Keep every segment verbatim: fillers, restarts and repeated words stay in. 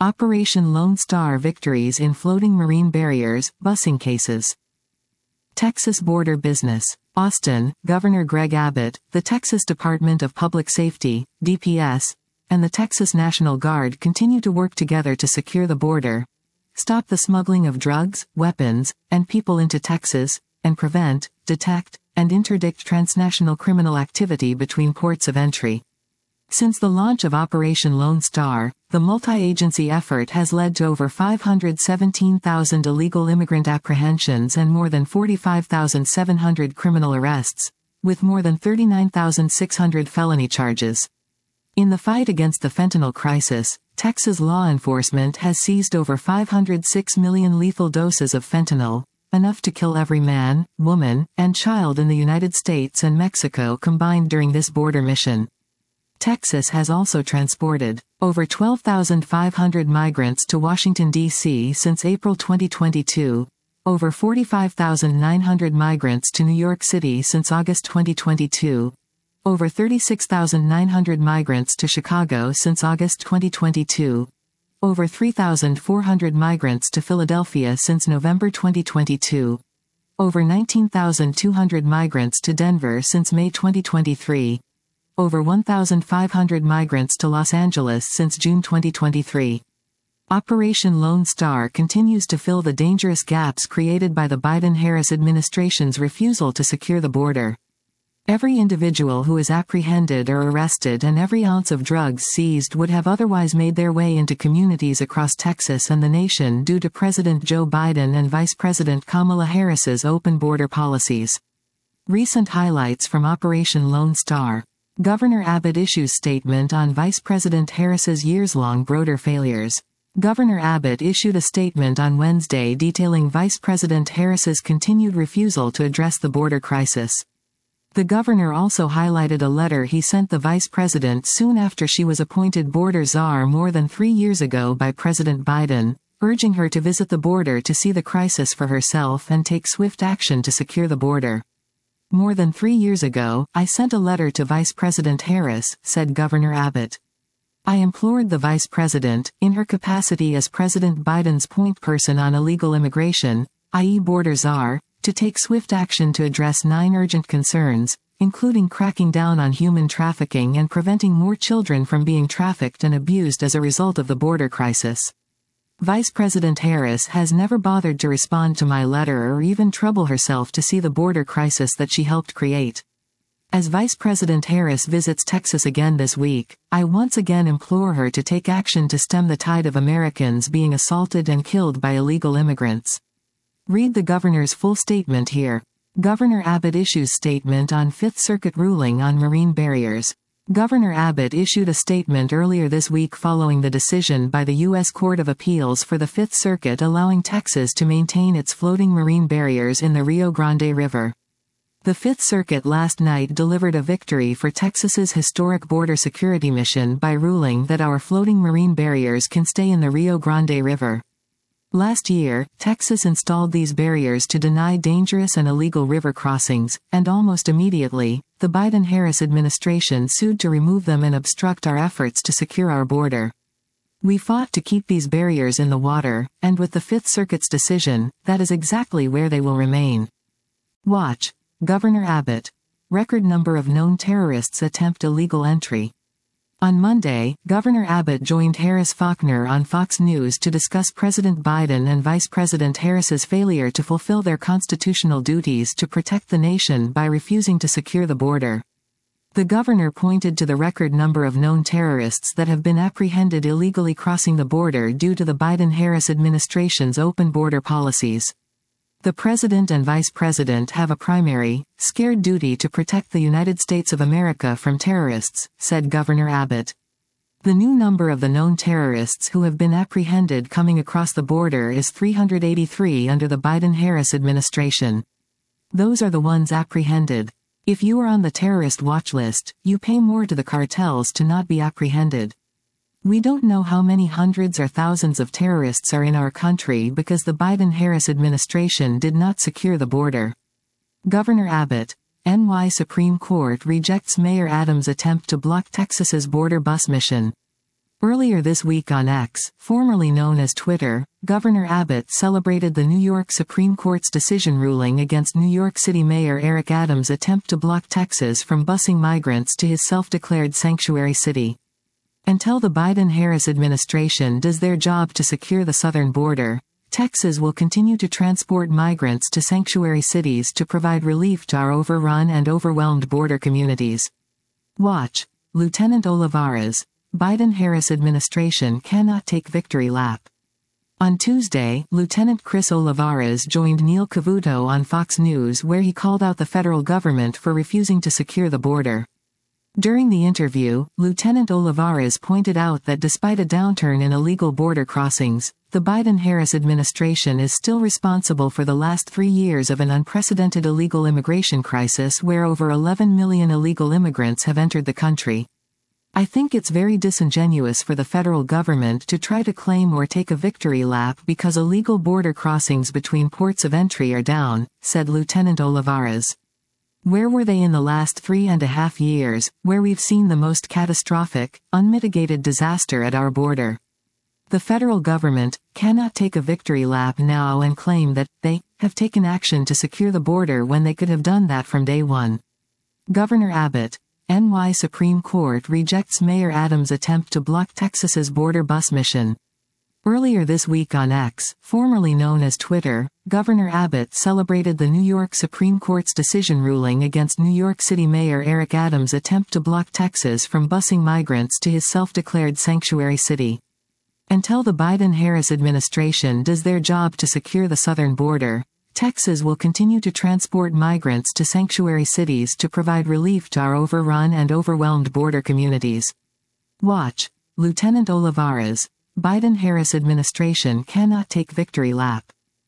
Operation Lone Star victories in floating marine barriers, busing cases. Texas border business. Austin, Governor Greg Abbott, the Texas Department of Public Safety, D P S, and the Texas National Guard continue to work together to secure the border, stop the smuggling of drugs, weapons, and people into Texas, and prevent, detect, and interdict transnational criminal activity between ports of entry. Since the launch of Operation Lone Star, the multi-agency effort has led to over five hundred seventeen thousand illegal immigrant apprehensions and more than forty-five thousand seven hundred criminal arrests, with more than thirty-nine thousand six hundred felony charges. In the fight against the fentanyl crisis, Texas law enforcement has seized over five hundred six million lethal doses of fentanyl, enough to kill every man, woman, and child in the United States and Mexico combined during this border mission. Texas has also transported over twelve thousand five hundred migrants to Washington, D C since April twenty twenty-two, over forty-five thousand nine hundred migrants to New York City since August twenty twenty-two, over thirty-six thousand nine hundred migrants to Chicago since August twenty twenty-two, over three thousand four hundred migrants to Philadelphia since November twenty twenty-two, over nineteen thousand two hundred migrants to Denver since May twenty twenty-three, over one thousand five hundred migrants to Los Angeles since June twenty twenty-three. Operation Lone Star continues to fill the dangerous gaps created by the Biden-Harris administration's refusal to secure the border. Every individual who is apprehended or arrested and every ounce of drugs seized would have otherwise made their way into communities across Texas and the nation due to President Joe Biden and Vice President Kamala Harris's open border policies. Recent highlights from Operation Lone Star. Governor Abbott issues statement on Vice President Harris's years-long border failures. Governor Abbott issued a statement on Wednesday detailing Vice President Harris's continued refusal to address the border crisis. The governor also highlighted a letter he sent the vice president soon after she was appointed border czar more than three years ago by President Biden, urging her to visit the border to see the crisis for herself and take swift action to secure the border. More than three years ago, I sent a letter to Vice President Harris, said Governor Abbott. I implored the Vice President, in her capacity as President Biden's point person on illegal immigration, that is border czar, to take swift action to address nine urgent concerns, including cracking down on human trafficking and preventing more children from being trafficked and abused as a result of the border crisis. Vice President Harris has never bothered to respond to my letter or even trouble herself to see the border crisis that she helped create. As Vice President Harris visits Texas again this week, I once again implore her to take action to stem the tide of Americans being assaulted and killed by illegal immigrants. Read the governor's full statement here. Governor Abbott issues statement on Fifth Circuit ruling on marine barriers. Governor Abbott issued a statement earlier this week following the decision by the U S Court of Appeals for the Fifth Circuit allowing Texas to maintain its floating marine barriers in the Rio Grande River. The Fifth Circuit last night delivered a victory for Texas's historic border security mission by ruling that our floating marine barriers can stay in the Rio Grande River. Last year, Texas installed these barriers to deny dangerous and illegal river crossings, and almost immediately, the Biden-Harris administration sued to remove them and obstruct our efforts to secure our border. We fought to keep these barriers in the water, and with the Fifth Circuit's decision, that is exactly where they will remain. Watch. Governor Abbott. Record number of known terrorists attempt illegal entry. On Monday, Governor Abbott joined Harris Faulkner on Fox News to discuss President Biden and Vice President Harris's failure to fulfill their constitutional duties to protect the nation by refusing to secure the border. The governor pointed to the record number of known terrorists that have been apprehended illegally crossing the border due to the Biden-Harris administration's open border policies. The President and Vice President have a primary, scared duty to protect the United States of America from terrorists, said Governor Abbott. The new number of the known terrorists who have been apprehended coming across the border is three hundred eighty-three under the Biden-Harris administration. Those are the ones apprehended. If you are on the terrorist watch list, you pay more to the cartels to not be apprehended. We don't know how many hundreds or thousands of terrorists are in our country because the Biden-Harris administration did not secure the border. Governor Abbott. N Y Supreme Court rejects Mayor Adams' attempt to block Texas's border bus mission. Earlier this week on X, formerly known as Twitter, Governor Abbott celebrated the New York Supreme Court's decision ruling against New York City Mayor Eric Adams' attempt to block Texas from busing migrants to his self-declared sanctuary city. Until the Biden-Harris administration does their job to secure the southern border, Texas will continue to transport migrants to sanctuary cities to provide relief to our overrun and overwhelmed border communities. Watch. Lieutenant Olivares. Biden-Harris administration cannot take victory lap. On Tuesday, Lieutenant Chris Olivares joined Neil Cavuto on Fox News where he called out the federal government for refusing to secure the border. During the interview, Lieutenant Olivares pointed out that despite a downturn in illegal border crossings, the Biden-Harris administration is still responsible for the last three years of an unprecedented illegal immigration crisis where over eleven million illegal immigrants have entered the country. I think it's very disingenuous for the federal government to try to claim or take a victory lap because illegal border crossings between ports of entry are down, said Lieutenant Olivares. Where were they in the last three and a half years, where we've seen the most catastrophic, unmitigated disaster at our border? The federal government cannot take a victory lap now and claim that they have taken action to secure the border when they could have done that from day one. Governor Abbott. N Y Supreme Court rejects Mayor Adams' attempt to block Texas's border bus mission. Earlier this week on X, formerly known as Twitter, Governor Abbott celebrated the New York Supreme Court's decision ruling against New York City Mayor Eric Adams' attempt to block Texas from busing migrants to his self-declared sanctuary city. Until the Biden-Harris administration does their job to secure the southern border, Texas will continue to transport migrants to sanctuary cities to provide relief to our overrun and overwhelmed border communities. Watch. Lieutenant Olivares. Biden-Harris administration cannot take victory lap.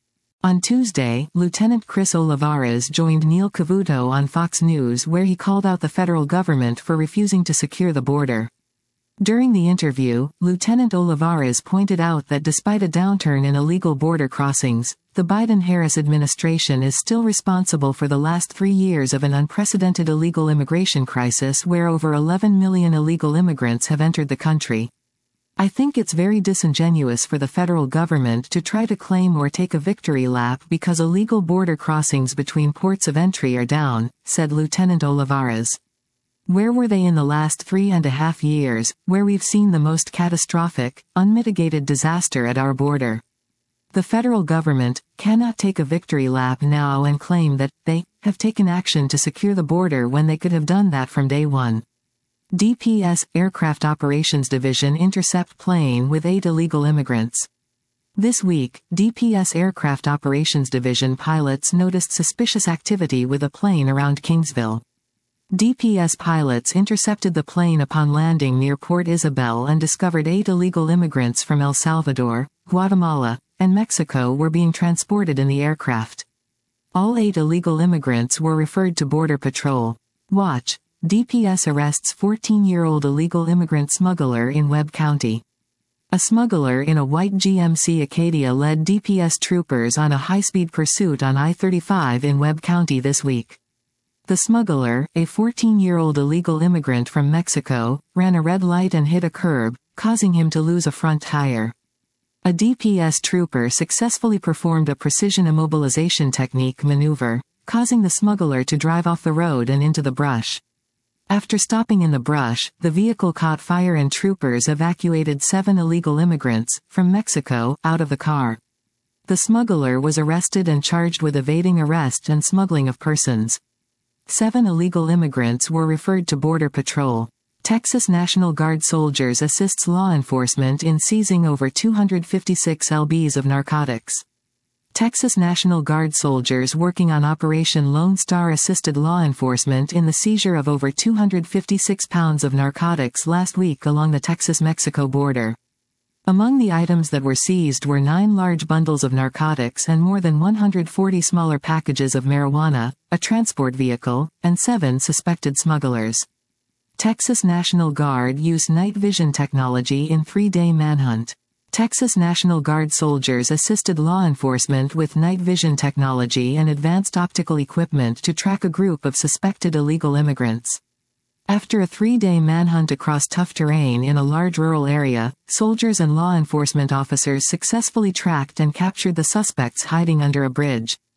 On Tuesday, Lieutenant Chris Olivares joined Neil Cavuto on Fox News where he called out the federal government for refusing to secure the border. During the interview, Lieutenant Olivares pointed out that despite a downturn in illegal border crossings, the Biden-Harris administration is still responsible for the last three years of an unprecedented illegal immigration crisis where over eleven million illegal immigrants have entered the country. I think it's very disingenuous for the federal government to try to claim or take a victory lap because illegal border crossings between ports of entry are down, said Lieutenant Olivares. Where were they in the last three and a half years, where we've seen the most catastrophic, unmitigated disaster at our border? The federal government cannot take a victory lap now and claim that they have taken action to secure the border when they could have done that from day one. D P S Aircraft Operations Division intercept plane with eight illegal immigrants. This week, D P S Aircraft Operations Division pilots noticed suspicious activity with a plane around Kingsville. D P S pilots intercepted the plane upon landing near Port Isabel and discovered eight illegal immigrants from El Salvador, Guatemala, and Mexico were being transported in the aircraft. All eight illegal immigrants were referred to Border Patrol. Watch. D P S arrests fourteen-year-old illegal immigrant smuggler in Webb County. A smuggler in a white G M C Acadia led D P S troopers on a high-speed pursuit on I thirty-five in Webb County this week. The smuggler, a fourteen-year-old illegal immigrant from Mexico, ran a red light and hit a curb, causing him to lose a front tire. A D P S trooper successfully performed a precision immobilization technique maneuver, causing the smuggler to drive off the road and into the brush. After stopping in the brush, the vehicle caught fire and troopers evacuated seven illegal immigrants from Mexico out of the car. The smuggler was arrested and charged with evading arrest and smuggling of persons. Seven illegal immigrants were referred to Border Patrol. Texas National Guard soldiers assists law enforcement in seizing over two hundred fifty-six pounds of narcotics. Texas National Guard soldiers working on Operation Lone Star assisted law enforcement in the seizure of over two hundred fifty-six pounds of narcotics last week along the Texas-Mexico border. Among the items that were seized were nine large bundles of narcotics and more than one hundred forty smaller packages of marijuana, a transport vehicle, and seven suspected smugglers. Texas National Guard used night vision technology in three-day manhunt. Texas National Guard soldiers assisted law enforcement with night vision technology and advanced optical equipment to track a group of suspected illegal immigrants. After a three-day manhunt across tough terrain in a large rural area, soldiers and law enforcement officers successfully tracked and captured the suspects hiding under a bridge.